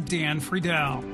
I'm Dan Friedel.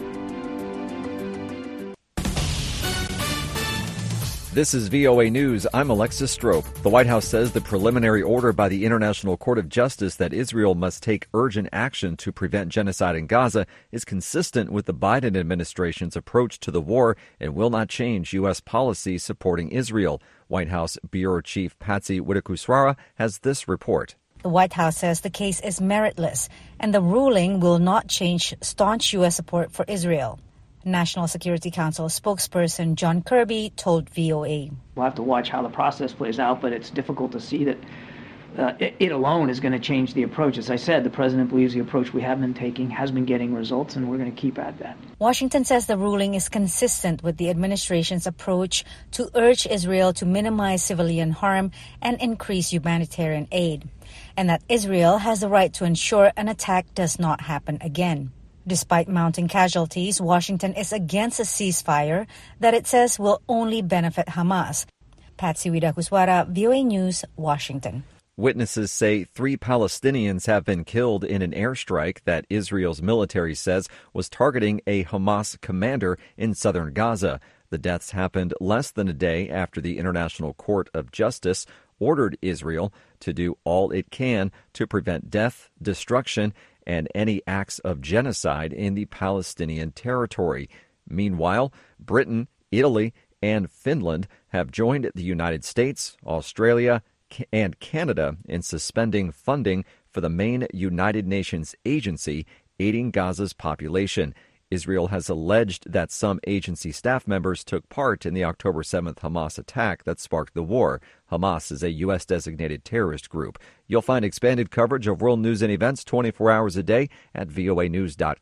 This is VOA News. I'm Alexis Strope. The White House says the preliminary order by the International Court of Justice that Israel must take urgent action to prevent genocide in Gaza is consistent with the Biden administration's approach to the war and will not change U.S. policy supporting Israel. White House Bureau Chief Patsy Widakuswara has this report. The White House says the case is meritless and the ruling will not change staunch U.S. support for Israel. National Security Council spokesperson John Kirby told VOA. We'll have to watch how the process plays out, but it's difficult to see that it alone is going to change the approach. As I said, the president believes the approach we have been taking has been getting results, and we're going to keep at that. Washington says the ruling is consistent with the administration's approach to urge Israel to minimize civilian harm and increase humanitarian aid, and that Israel has the right to ensure an attack does not happen again. Despite mounting casualties, Washington is against a ceasefire that it says will only benefit Hamas. Patsy Widakuswara, VOA News, Washington. Witnesses say 3 Palestinians have been killed in an airstrike that Israel's military says was targeting a Hamas commander in southern Gaza. The deaths happened less than a day after the International Court of Justice ordered Israel to do all it can to prevent death, destruction, and any acts of genocide in the Palestinian territory. Meanwhile, Britain, Italy, and Finland have joined the United States, Australia, and Canada in suspending funding for the main United Nations agency aiding Gaza's population. Israel has alleged that some agency staff members took part in the October 7th Hamas attack that sparked the war. Hamas is a U.S.-designated terrorist group. You'll find expanded coverage of world news and events 24 hours a day at voanews.com.